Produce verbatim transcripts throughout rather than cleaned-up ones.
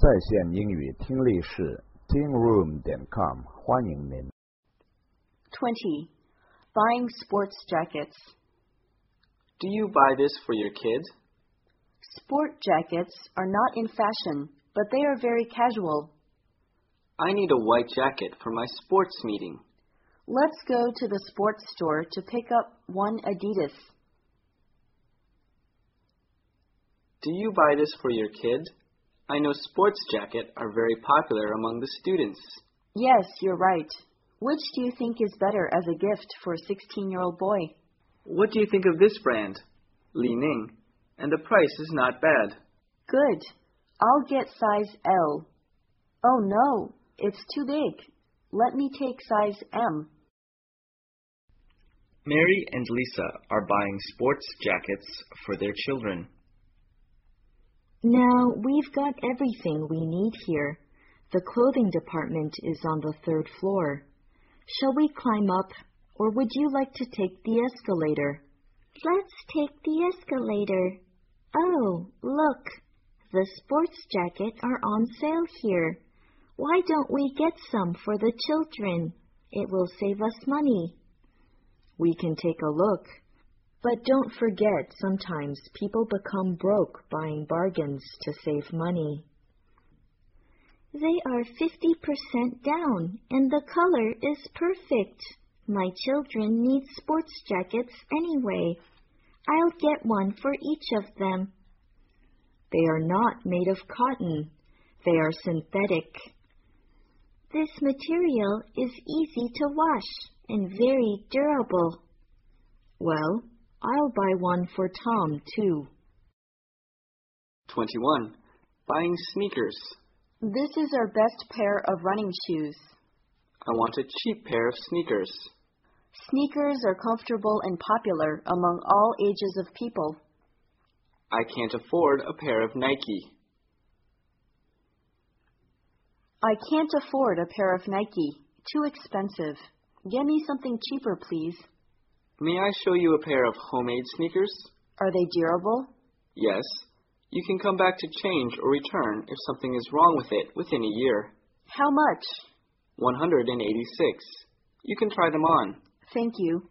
在线英语听力室 teen room 点 com 欢迎您。 twenty. Buying sports jackets. Do you buy this for your kid? Sport jackets are not in fashion, but they are very casual. I need a white jacket for my sports meeting. Let's go to the sports store to pick up one Adidas. Do you buy this for your kid? I know sports jackets are very popular among the students. Yes, you're right. Which do you think is better as a gift for a sixteen-year-old boy? What do you think of this brand? Li Ning. And the price is not bad. Good. I'll get size L. Oh no, it's too big. Let me take size M. Mary and Lisa are buying sports jackets for their children. Now, we've got everything we need here. The clothing department is on the third floor. Shall we climb up, or would you like to take the escalator? Let's take the escalator. Oh, look. The sports jackets are on sale here. Why don't we get some for the children? It will save us money. We can take a look. But don't forget, sometimes people become broke buying bargains to save money. They are fifty percent down, and the color is perfect. My children need sports jackets anyway. I'll get one for each of them. They are not made of cotton. They are synthetic. This material is easy to wash and very durable. Well, I'll buy one for Tom, too. twenty-one. Buying sneakers. This is our best pair of running shoes. I want a cheap pair of sneakers. Sneakers are comfortable and popular among all ages of people. I can't afford a pair of Nike. I can't afford a pair of Nike. Too expensive. Get me something cheaper, please. May I show you a pair of homemade sneakers? Are they durable? Yes. You can come back to change or return if something is wrong with it within a year. How much? one hundred eighty-six. You can try them on. Thank you.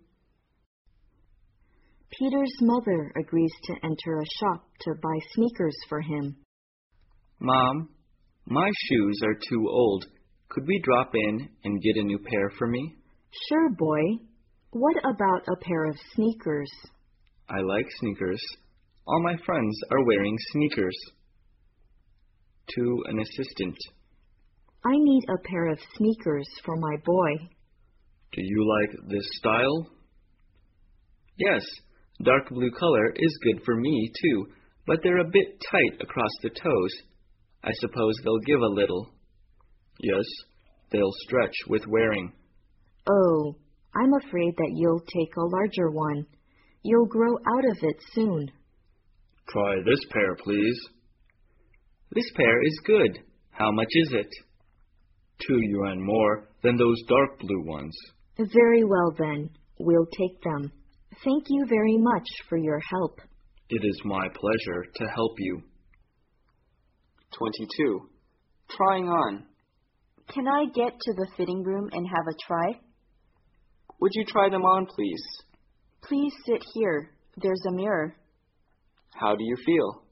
Peter's mother agrees to enter a shop to buy sneakers for him. Mom, my shoes are too old. Could we drop in and get a new pair for me? Sure, boy. What about a pair of sneakers? I like sneakers. All my friends are wearing sneakers. To an assistant. I need a pair of sneakers for my boy. Do you like this style? Yes, dark blue color is good for me, too, but they're a bit tight across the toes. I suppose they'll give a little. Yes, they'll stretch with wearing. Oh, I'm afraid that you'll take a larger one. You'll grow out of it soon. Try this pair, please. This pair is good. How much is it? Two yuan more than those dark blue ones. Very well, then. We'll take them. Thank you very much for your help. It is my pleasure to help you. twenty-two. Trying on. Can I get to the fitting room and have a try? Would you try them on, please? Please sit here. There's a mirror. How do you feel?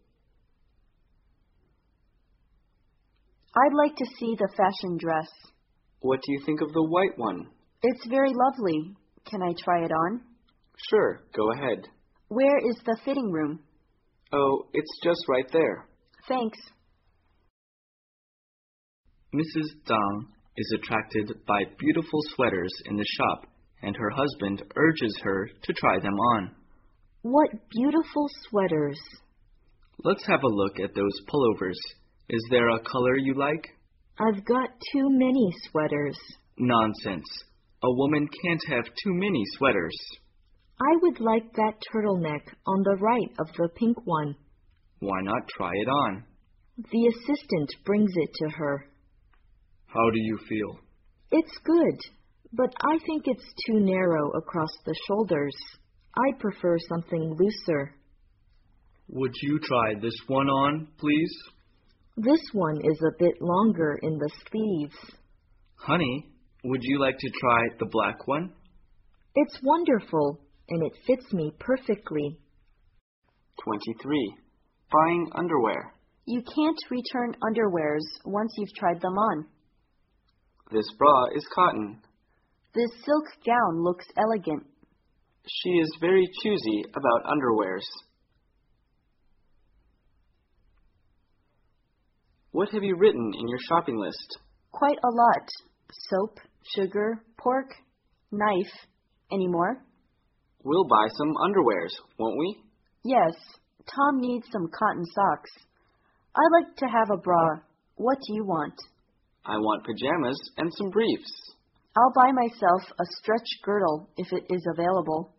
I'd like to see the fashion dress. What do you think of the white one? It's very lovely. Can I try it on? Sure, go ahead. Where is the fitting room? Oh, it's just right there. Thanks. Missus Dang is attracted by beautiful sweaters in the shop, and her husband urges her to try them on. What beautiful sweaters. Let's have a look at those pullovers. Is there a color you like? I've got too many sweaters. Nonsense. A woman can't have too many sweaters. I would like that turtleneck on the right of the pink one. Why not try it on? The assistant brings it to her. How do you feel? It's good, but I think it's too narrow across the shoulders. I prefer something looser. Would you try this one on, please? This one is a bit longer in the sleeves. Honey, would you like to try the black one? It's wonderful, and it fits me perfectly. twenty-three. Buying underwear. You can't return underwears once you've tried them on. This bra is cotton. This silk gown looks elegant. She is very choosy about underwears. What have you written in your shopping list? Quite a lot. Soap, sugar, pork, knife. Any more? We'll buy some underwears, won't we? Yes. Tom needs some cotton socks. I'd like to have a bra. What do you want? I want pajamas and some briefs. I'll buy myself a stretch girdle if it is available.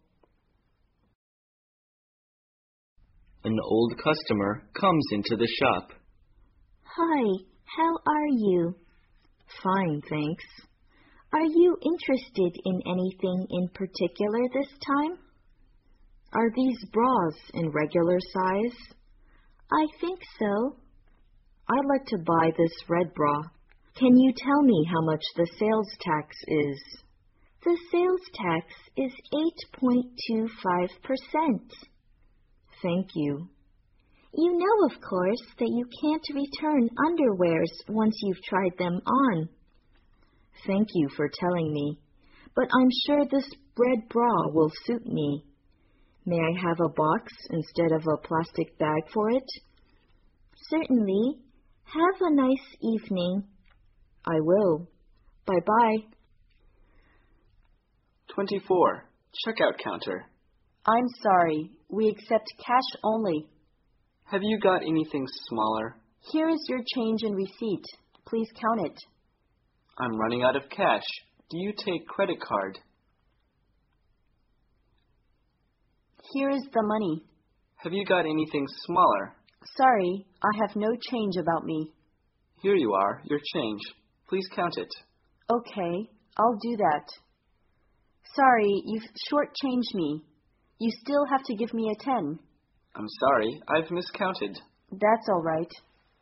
An old customer comes into the shop. Hi, how are you? Fine, thanks. Are you interested in anything in particular this time? Are these bras in regular size? I think so. I'd like to buy this red bra. Can you tell me how much the sales tax is? The sales tax is eight point two five percent. Thank you. You know, of course, that you can't return underwears once you've tried them on. Thank you for telling me, but I'm sure this red bra will suit me. May I have a box instead of a plastic bag for it? Certainly. Have a nice evening. I will. Bye-bye. twenty-four. Checkout counter. I'm sorry. We accept cash only. Have you got anything smaller? Here is your change and receipt. Please count it. I'm running out of cash. Do you take credit card? Here is the money. Have you got anything smaller? Sorry, I have no change about me. Here you are, your change. Please count it. Okay, I'll do that. Sorry, you've shortchanged me. You still have to give me a ten. I'm sorry, I've miscounted. That's all right.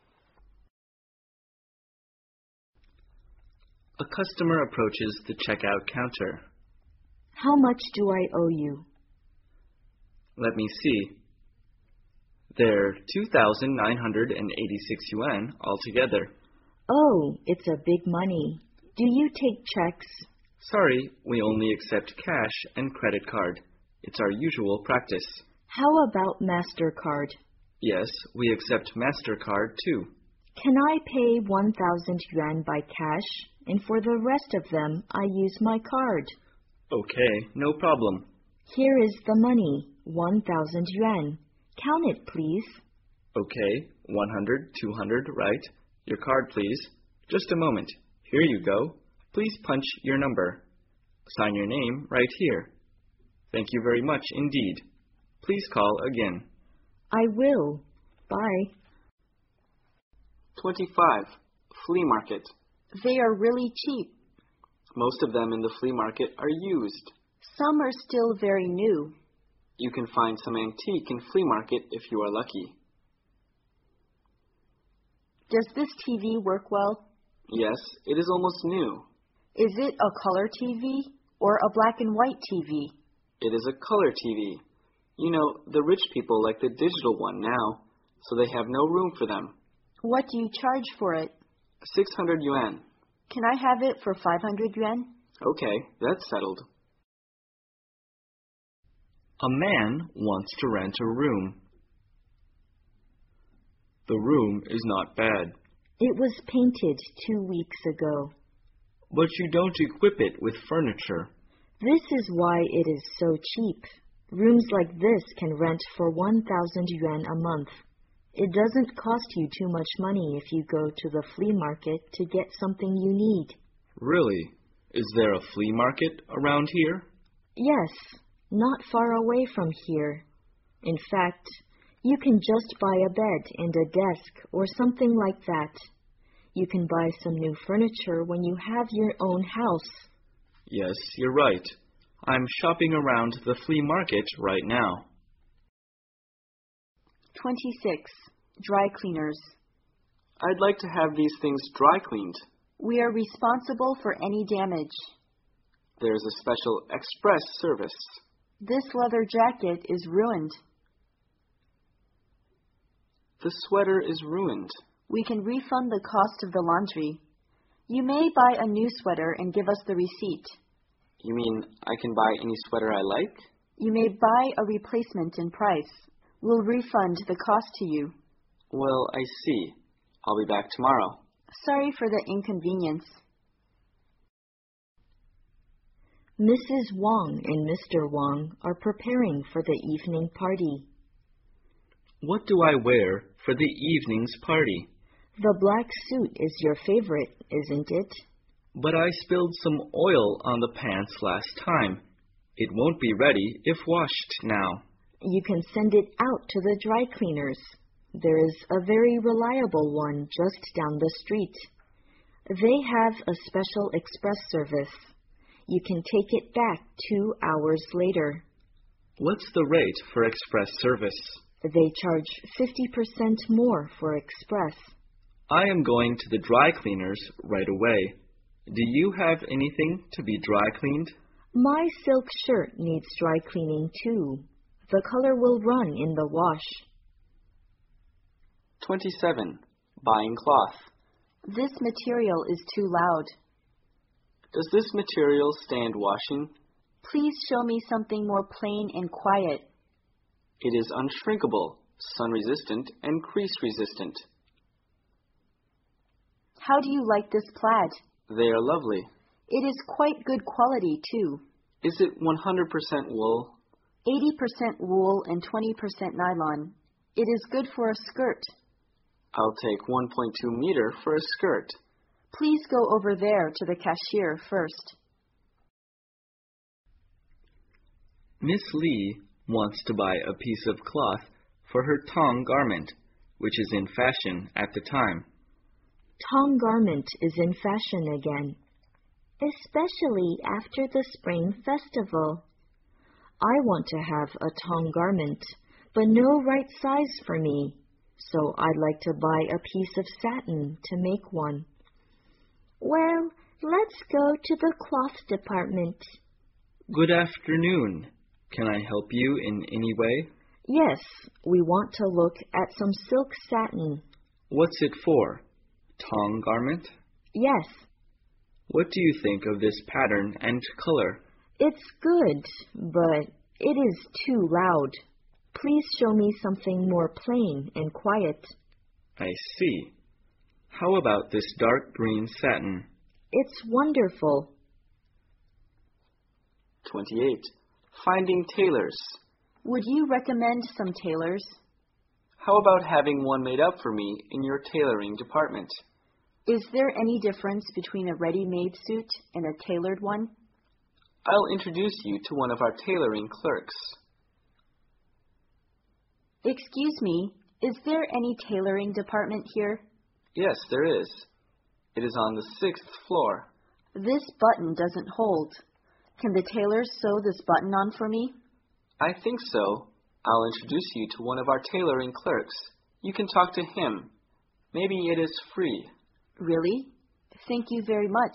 A customer approaches the checkout counter. How much do I owe you? Let me see. They're two thousand nine hundred eighty-six yuan altogether. Oh, it's a big money. Do you take checks? Sorry, we only accept cash and credit card. It's our usual practice. How about MasterCard? Yes, we accept MasterCard too. Can I pay one thousand yuan by cash, and for the rest of them, I use my card? Okay, no problem. Here is the money, one thousand yuan. Count it, please. Okay, one hundred, two hundred, right. Your card, please. Just a moment. Here you go. Please punch your number. Sign your name right here. Thank you very much indeed. Please call again. I will. Bye. twenty-five. Flea market. They are really cheap. Most of them in the flea market are used. Some are still very new. You can find some antique in flea market if you are lucky. Does this T V work well? Yes, it is almost new. Is it a color T V or a black and white T V? It is a color T V. You know, the rich people like the digital one now, so they have no room for them. What do you charge for it? six hundred yuan. Can I have it for five hundred yuan? Okay, that's settled. A man wants to rent a room. The room is not bad. It was painted two weeks ago. But you don't equip it with furniture. This is why it is so cheap. Rooms like this can rent for one thousand yuan a month. It doesn't cost you too much money if you go to the flea market to get something you need. Really? Is there a flea market around here? Yes, not far away from here. In fact, you can just buy a bed and a desk or something like that. You can buy some new furniture when you have your own house. Yes, you're right. I'm shopping around the flea market right now. twenty-six. Dry cleaners. I'd like to have these things dry cleaned. We are responsible for any damage. There's a special express service. This leather jacket is ruined. The sweater is ruined. We can refund the cost of the laundry. You may buy a new sweater and give us the receipt. You mean I can buy any sweater I like? You may buy a replacement in price. We'll refund the cost to you. Well, I see. I'll be back tomorrow. Sorry for the inconvenience. Missus Wang and Mister Wang are preparing for the evening party. What do I wear for the evening's party? The black suit is your favorite, isn't it? But I spilled some oil on the pants last time. It won't be ready if washed now. You can send it out to the dry cleaners. There is a very reliable one just down the street. They have a special express service. You can take it back two hours later. What's the rate for express service? They charge fifty percent more for express. I am going to the dry cleaners right away. Do you have anything to be dry cleaned? My silk shirt needs dry cleaning too. The color will run in the wash. twenty-seven. Buying cloth. This material is too loud. Does this material stand washing? Please show me something more plain and quiet. It is unshrinkable, sun-resistant, and crease-resistant. How do you like this plaid? They are lovely. It is quite good quality, too. Is it one hundred percent wool? eighty percent wool and twenty percent nylon. It is good for a skirt. I'll take one point two meter for a skirt. Please go over there to the cashier first. Miss Lee wants to buy a piece of cloth for her tong garment, which is in fashion at the time. Tong garment is in fashion again, especially after the Spring Festival. I want to have a tong garment, but no right size for me, so I'd like to buy a piece of satin to make one. Well, let's go to the cloth department. Good afternoon. Can I help you in any way? Yes, we want to look at some silk satin. What's it for? Tong garment? Yes. What do you think of this pattern and color? It's good, but it is too loud. Please show me something more plain and quiet. I see. How about this dark green satin? It's wonderful. twenty-eight. Finding tailors. Would you recommend some tailors? How about having one made up for me in your tailoring department? Is there any difference between a ready-made suit and a tailored one? I'll introduce you to one of our tailoring clerks. Excuse me, is there any tailoring department here? Yes, there is. It is on the sixth floor. This button doesn't hold. Can the tailor sew this button on for me? I think so. I'll introduce you to one of our tailoring clerks. You can talk to him. Maybe it is free. Really? Thank you very much.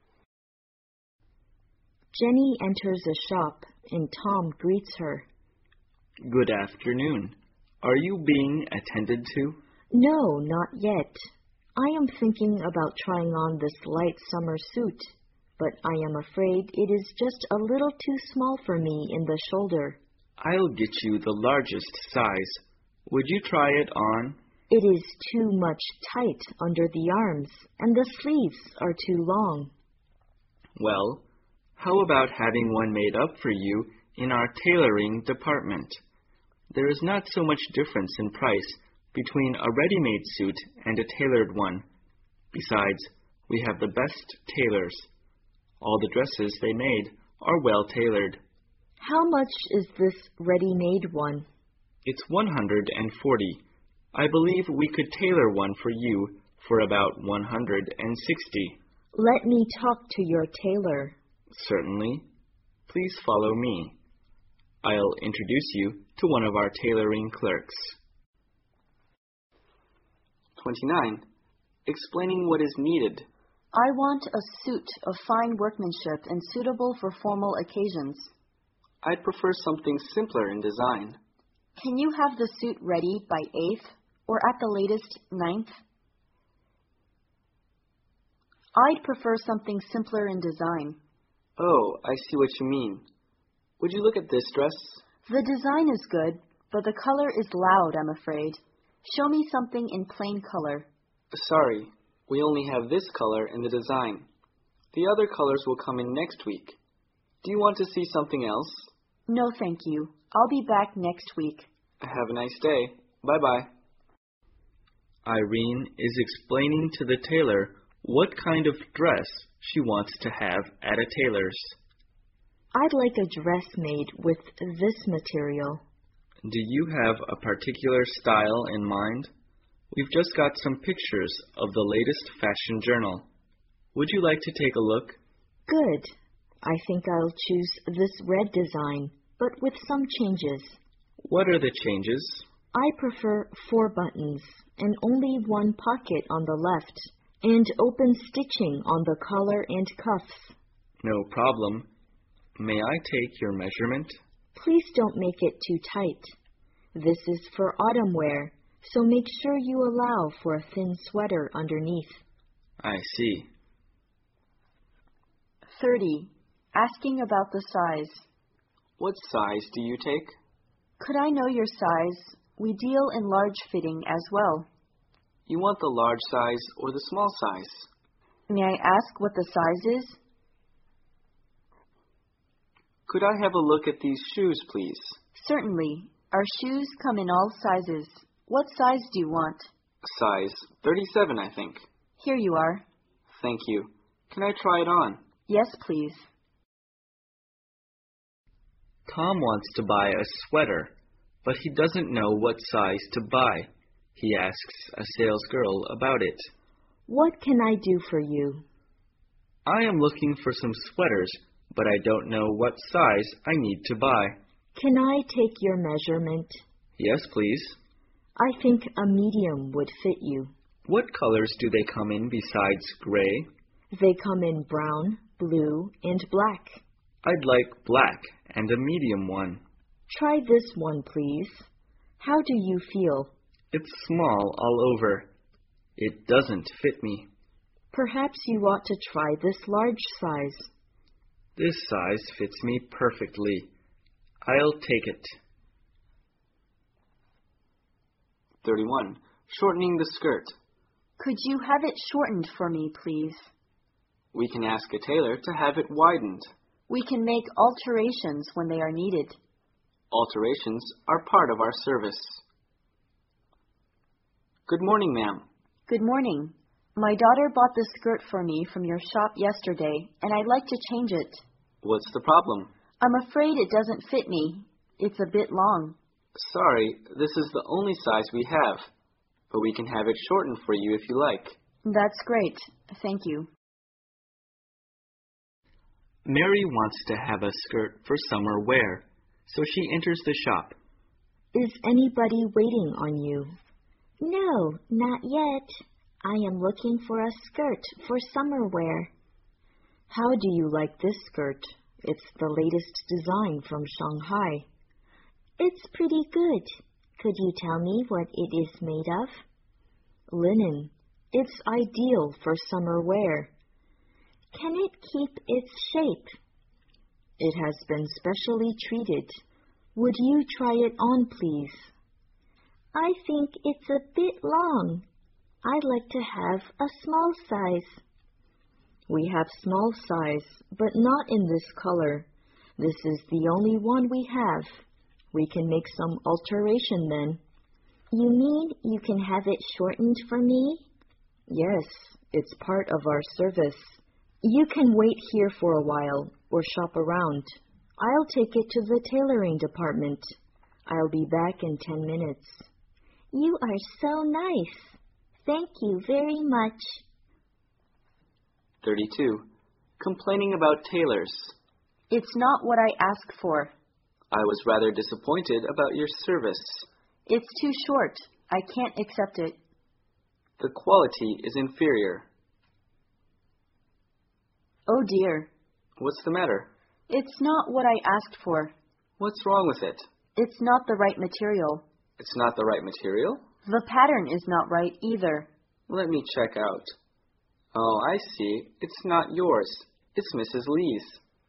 Jenny enters a shop and Tom greets her. Good afternoon. Are you being attended to? No, not yet. I am thinking about trying on this light summer suit, but I am afraid it is just a little too small for me in the shoulder. I'll get you the largest size. Would you try it on? It is too much tight under the arms, and the sleeves are too long. Well, how about having one made up for you in our tailoring department? There is not so much difference in price between a ready-made suit and a tailored one. Besides, we have the best tailors. All the dresses they made are well tailored. How much is this ready-made one? It's one hundred forty. I believe we could tailor one for you for about one hundred sixty. Let me talk to your tailor. Certainly. Please follow me. I'll introduce you to one of our tailoring clerks. twenty-nine. explaining what is needed. I want a suit of fine workmanship and suitable for formal occasions. I'd prefer something simpler in design. Can you have the suit ready by eighth, or at the latest ninth? I'd prefer something simpler in design. Oh, I see what you mean. Would you look at this dress? The design is good, but the color is loud, I'm afraid. Show me something in plain color. Sorry, we only have this color in the design. The other colors will come in next week. Do you want to see something else? No, thank you. I'll be back next week. Have a nice day. Bye-bye. Irene is explaining to the tailor what kind of dress she wants to have at a tailor's. I'd like a dress made with this material. Do you have a particular style in mind? We've just got some pictures of the latest fashion journal. Would you like to take a look? Good. I think I'll choose this red design, but with some changes. What are the changes? I prefer four buttons and only one pocket on the left, and open stitching on the collar and cuffs. No problem. May I take your measurement? Please don't make it too tight. This is for autumn wear, so make sure you allow for a thin sweater underneath. I see. thirty. Asking about the size. What size do you take? Could I know your size? We deal in large fitting as well. You want the large size or the small size? May I ask what the size is? Could I have a look at these shoes, please? Certainly. Our shoes come in all sizes. What size do you want? Size thirty-seven, I think. Here you are. Thank you. Can I try it on? Yes, please. Tom wants to buy a sweater, but he doesn't know what size to buy. He asks a salesgirl about it. What can I do for you? I am looking for some sweaters, but I don't know what size I need to buy. Can I take your measurement? Yes, please. I think a medium would fit you. What colors do they come in besides gray? They come in brown, blue, and black. I'd like black and a medium one. Try this one, please. How do you feel? It's small all over. It doesn't fit me. Perhaps you ought to try this large size. This size fits me perfectly. I'll take it. thirty-one. Shortening the skirt. Could you have it shortened for me, please? We can ask a tailor to have it widened. We can make alterations when they are needed. Alterations are part of our service. Good morning, ma'am. Good morning. My daughter bought the skirt for me from your shop yesterday, and I'd like to change it. What's the problem? I'm afraid it doesn't fit me. It's a bit long. Sorry, this is the only size we have, but we can have it shortened for you if you like. That's great. Thank you. Mary wants to have a skirt for summer wear, so she enters the shop. Is anybody waiting on you? No, not yet. I am looking for a skirt for summer wear. How do you like this skirt? It's the latest design from Shanghai. It's pretty good. Could you tell me what it is made of? Linen. It's ideal for summer wear. Can it keep its shape? It has been specially treated. Would you try it on, please? I think it's a bit long. I'd like to have a small size. We have small size, but not in this color. This is the only one we have. We can make some alteration then. You mean you can have it shortened for me? Yes, it's part of our service. You can wait here for a while or shop around. I'll take it to the tailoring department. I'll be back in ten minutes. You are so nice. Thank you very much. thirty-two. Complaining about tailors. It's not what I asked for. I was rather disappointed about your service. It's too short. I can't accept it. The quality is inferior. Oh dear. What's the matter? It's not what I asked for. What's wrong with it? It's not the right material. It's not the right material? The pattern is not right either. Let me check out. Oh, I see. It's not yours. It's Missus Lee's.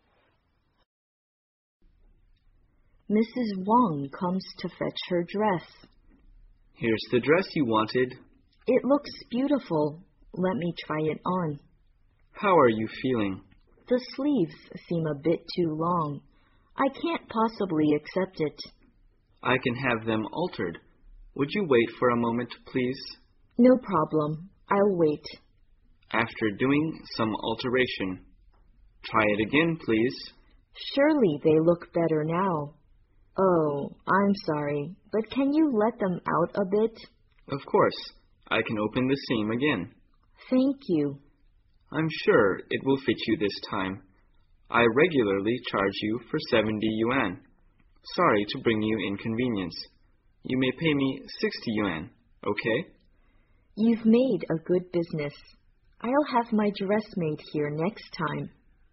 Missus Wang comes to fetch her dress. Here's the dress you wanted. It looks beautiful. Let me try it on. How are you feeling? The sleeves seem a bit too long. I can't possibly accept it. I can have them altered. Would you wait for a moment, please? No problem. I'll wait. After doing some alteration. Try it again, please. Surely they look better now. Oh, I'm sorry, but can you let them out a bit? Of course. I can open the seam again. Thank you. I'm sure it will fit you this time. I regularly charge you for seventy yuan. Sorry to bring you inconvenience. You may pay me sixty yuan, okay? You've made a good business. I'll have my dress made here next time.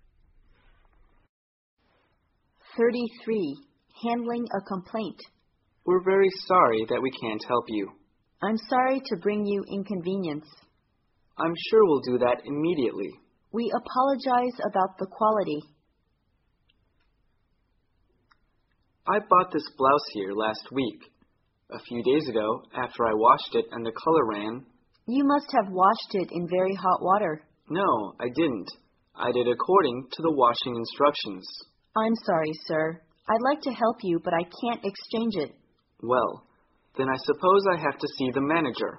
thirty-three. Handling a complaint. We're very sorry that we can't help you. I'm sorry to bring you inconvenience. I'm sure we'll do that immediately. We apologize about the quality. I bought this blouse here last week. A few days ago, after I washed it and the color ran... You must have washed it in very hot water. No, I didn't. I did according to the washing instructions. I'm sorry, sir. I'd like to help you, but I can't exchange it. Well, then I suppose I have to see the manager.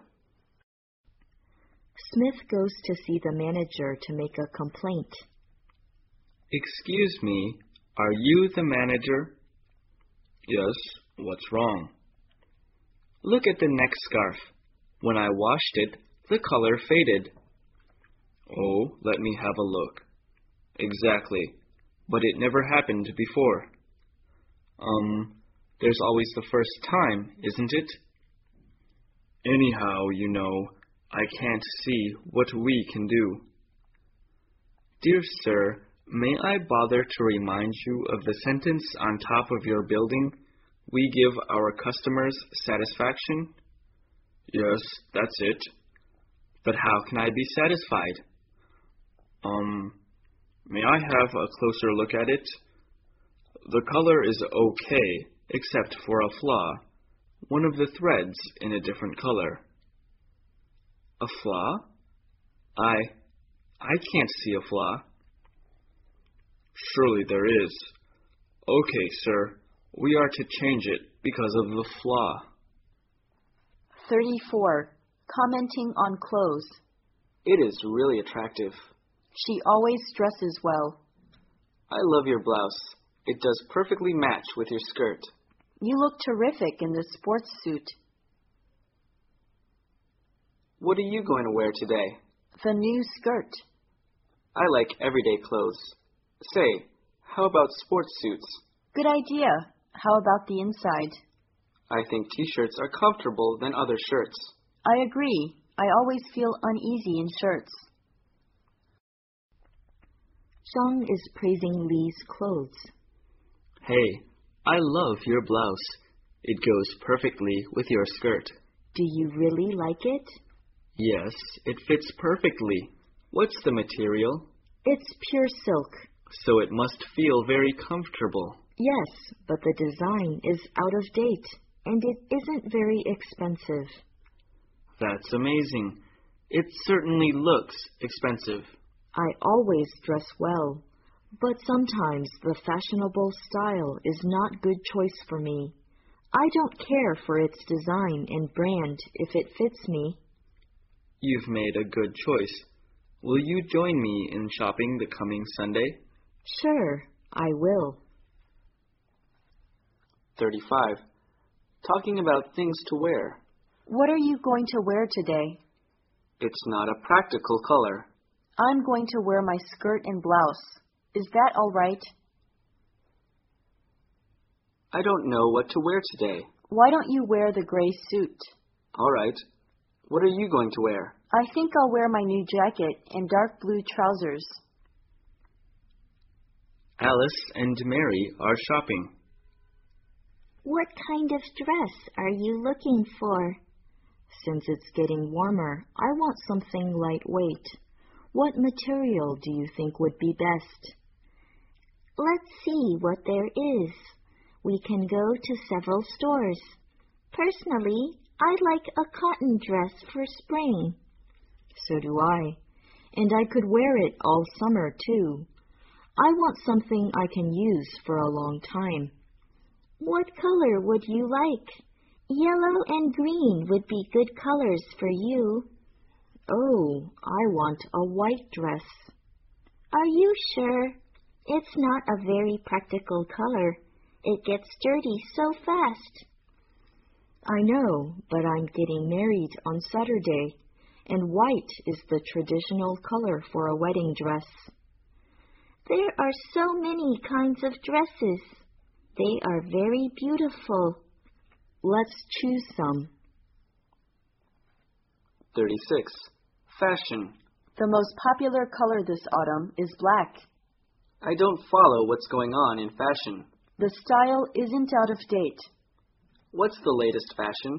Smith goes to see the manager to make a complaint. Excuse me, are you the manager? Yes, what's wrong? Look at the neck scarf. When I washed it, the color faded. Oh, let me have a look. Exactly, but it never happened before. Um, there's always the first time, isn't it? Anyhow, you know, I can't see what we can do. Dear sir, may I bother to remind you of the sentence on top of your building? We give our customers satisfaction? Yes, that's it. But how can I be satisfied? Um, may I have a closer look at it? The color is okay, except for a flaw. One of the threads in a different color. A flaw? I... I can't see a flaw. Surely there is. Okay, sir. We are to change it because of the flaw. thirty-four. Commenting on clothes. It is really attractive. She always dresses well. I love your blouse. It does perfectly match with your skirt. You look terrific in this sports suit. What are you going to wear today? The new skirt. I like everyday clothes. Say, how about sports suits? Good idea. How about the inside? I think t-shirts are comfortable than other shirts. I agree. I always feel uneasy in shirts. Zhang is praising Li's clothes. Hey, I love your blouse. It goes perfectly with your skirt. Do you really like it? Yes, it fits perfectly. What's the material? It's pure silk. So it must feel very comfortable. Yes, but the design is out of date, and it isn't very expensive. That's amazing. It certainly looks expensive. I always dress well, but sometimes the fashionable style is not good choice for me. I don't care for its design and brand if it fits me. You've made a good choice. Will you join me in shopping the coming Sunday? Sure, I will. thirty-five. Talking about things to wear. What are you going to wear today? It's not a practical color. I'm going to wear my skirt and blouse. Is that all right? I don't know what to wear today. Why don't you wear the gray suit? All right. What are you going to wear? I think I'll wear my new jacket and dark blue trousers. Alice and Mary are shopping. What kind of dress are you looking for? Since it's getting warmer, I want something lightweight. What material do you think would be best? Let's see what there is. We can go to several stores. Personally, I like a cotton dress for spring. So do I. And I could wear it all summer, too. I want something I can use for a long time. What color would you like? Yellow and green would be good colors for you. Oh, I want a white dress. Are you sure? It's not a very practical color. It gets dirty so fast. I know, but I'm getting married on Saturday, and white is the traditional color for a wedding dress. There are so many kinds of dresses. They are very beautiful. Let's choose some. thirty-six. Fashion. The most popular color this autumn is black. I don't follow what's going on in fashion. The style isn't out of date. What's the latest fashion?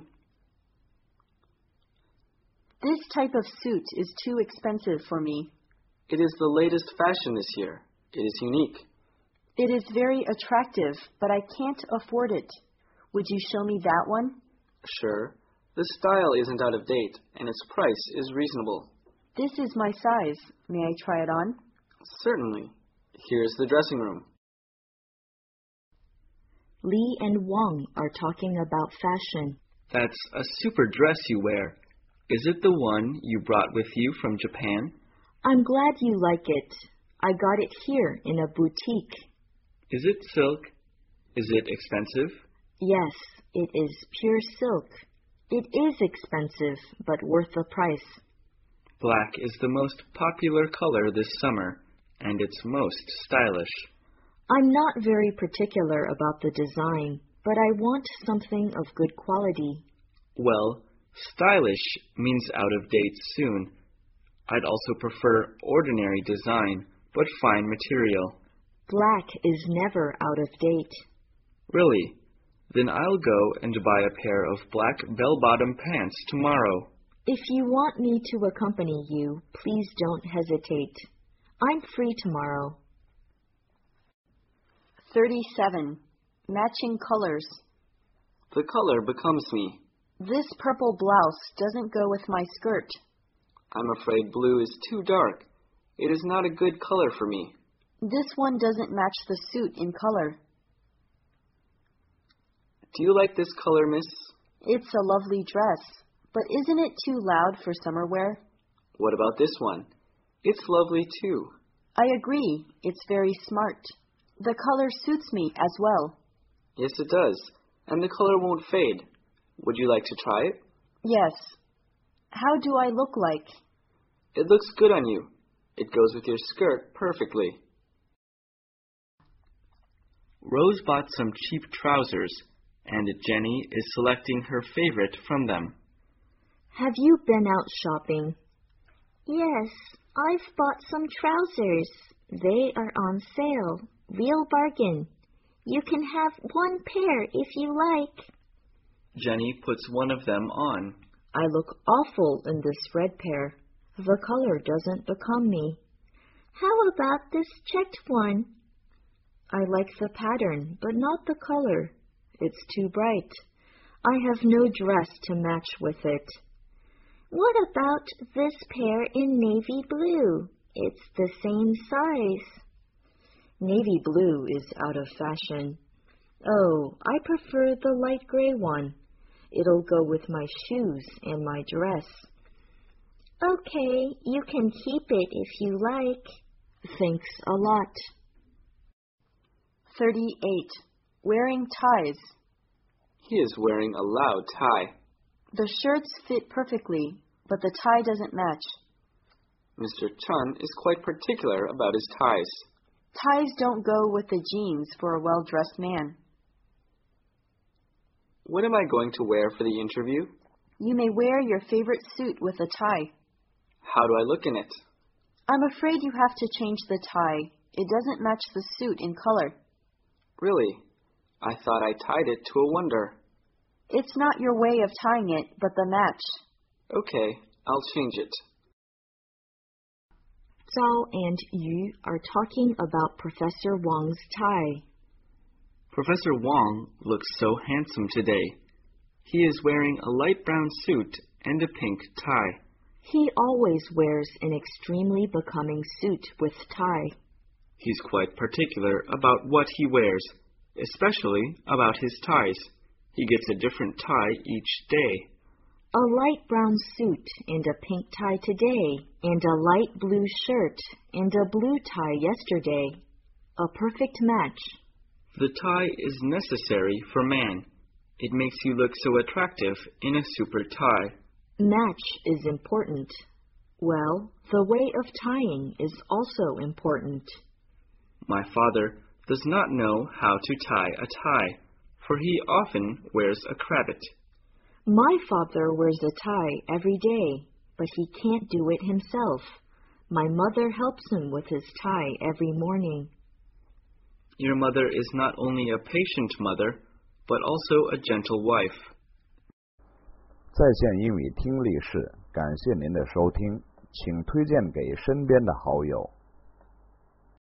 This type of suit is too expensive for me. It is the latest fashion this year. It is unique. It is very attractive, but I can't afford it. Would you show me that one? Sure. The style isn't out of date, and its price is reasonable. This is my size. May I try it on? Certainly. Here's the dressing room. Lee and Wang are talking about fashion. That's a super dress you wear. Is it the one you brought with you from Japan? I'm glad you like it. I got it here in a boutique. Is it silk? Is it expensive? Yes, it is pure silk. It is expensive, but worth the price. Black is the most popular color this summer, and it's most stylish. I'm not very particular about the design, but I want something of good quality. Well, stylish means out of date soon. I'd also prefer ordinary design, but fine material. Black is never out of date. Really? Then I'll go and buy a pair of black bell-bottom pants tomorrow. If you want me to accompany you, please don't hesitate. I'm free tomorrow. thirty-seven. Matching colors. The color becomes me. This purple blouse doesn't go with my skirt. I'm afraid blue is too dark. It is not a good color for me. This one doesn't match the suit in color. Do you like this color, miss? It's a lovely dress, but isn't it too loud for summer wear? What about this one? It's lovely too. I agree. It's very smart. The color suits me as well. Yes, it does. And the color won't fade. Would you like to try it? Yes. How do I look like? It looks good on you. It goes with your skirt perfectly. Rose bought some cheap trousers, and Jenny is selecting her favorite from them. Have you been out shopping? Yes, I've bought some trousers. They are on sale. Real bargain. You can have one pair if you like. Jenny puts one of them on. I look awful in this red pair. The color doesn't become me. How about this checked one? I like the pattern, but not the color. It's too bright. I have no dress to match with it. What about this pair in navy blue? It's the same size. Navy blue is out of fashion. Oh, I prefer the light gray one. It'll go with my shoes and my dress. Okay, you can keep it if you like. Thanks a lot. thirty-eight. Wearing ties. He is wearing a loud tie. The shirts fit perfectly, but the tie doesn't match. Mister Chun is quite particular about his ties. Ties don't go with the jeans for a well-dressed man. What am I going to wear for the interview? You may wear your favorite suit with a tie. How do I look in it? I'm afraid you have to change the tie. It doesn't match the suit in color. Really? I thought I tied it to a wonder. It's not your way of tying it, but the match. Okay, I'll change it. Zhao and Yu are talking about Professor Wang's tie. Professor Wang looks so handsome today. He is wearing a light brown suit and a pink tie. He always wears an extremely becoming suit with tie. He's quite particular about what he wears, especially about his ties. He gets a different tie each day. A light brown suit and a pink tie today, and a light blue shirt and a blue tie yesterday. A perfect match. The tie is necessary for man. It makes you look so attractive in a super tie. Match is important. Well, the way of tying is also important. My father does not know how to tie a tie, for he often wears a cravat. My father wears a tie every day, but he can't do it himself. My mother helps him with his tie every morning. Your mother is not only a patient mother, but also a gentle wife. 在线英语听力室，感谢您的收听，请推荐给身边的好友。